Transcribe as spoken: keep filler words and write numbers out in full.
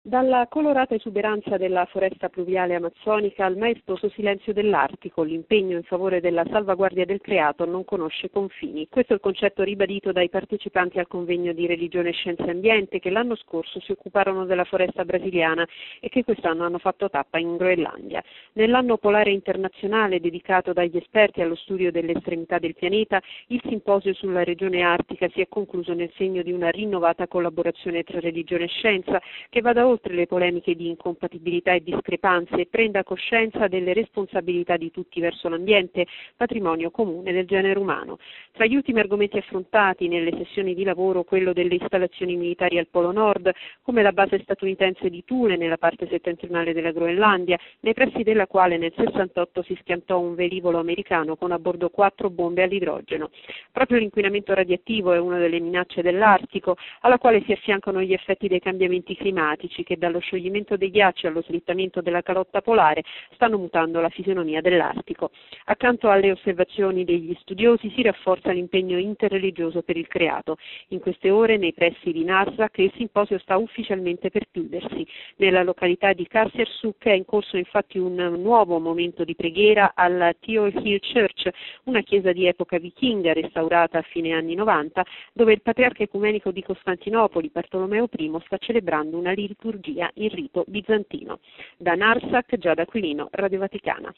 Dalla colorata esuberanza della foresta pluviale amazzonica al maestoso silenzio dell'Artico, l'impegno in favore della salvaguardia del creato non conosce confini. Questo è il concetto ribadito dai partecipanti al convegno di Religione, Scienza e Ambiente che l'anno scorso si occuparono della foresta brasiliana e che quest'anno hanno fatto tappa in Groenlandia. Nell'anno polare internazionale dedicato dagli esperti allo studio delle estremità del pianeta, il simposio sulla regione artica si è concluso nel segno di una rinnovata collaborazione tra religione e scienza che vada oltre le polemiche di incompatibilità e discrepanze e prenda coscienza delle responsabilità di tutti verso l'ambiente, patrimonio comune del genere umano. Tra gli ultimi argomenti affrontati nelle sessioni di lavoro quello delle installazioni militari al Polo Nord, come la base statunitense di Thule nella parte settentrionale della Groenlandia, nei pressi della quale nel sessantotto si schiantò un velivolo americano con a bordo quattro bombe all'idrogeno. Proprio l'inquinamento radioattivo è una delle minacce dell'Artico, alla quale si affiancano gli effetti dei cambiamenti climatici che dallo scioglimento dei ghiacci allo slittamento della calotta polare stanno mutando la fisionomia dell'Artico. Accanto alle osservazioni degli studiosi si rafforza l'impegno interreligioso per il creato. In queste ore nei pressi di Narsak il simposio sta ufficialmente per chiudersi. Nella località di Karsersuk è in corso infatti un nuovo momento di preghiera alla Teal Hill Church, una chiesa di epoca vichinga restaurata a fine anni novanta, dove il patriarca ecumenico di Costantinopoli Bartolomeo primo sta celebrando una liturgia in rito bizantino. Da Narsak, Giada Aquilino, Radio Vaticana.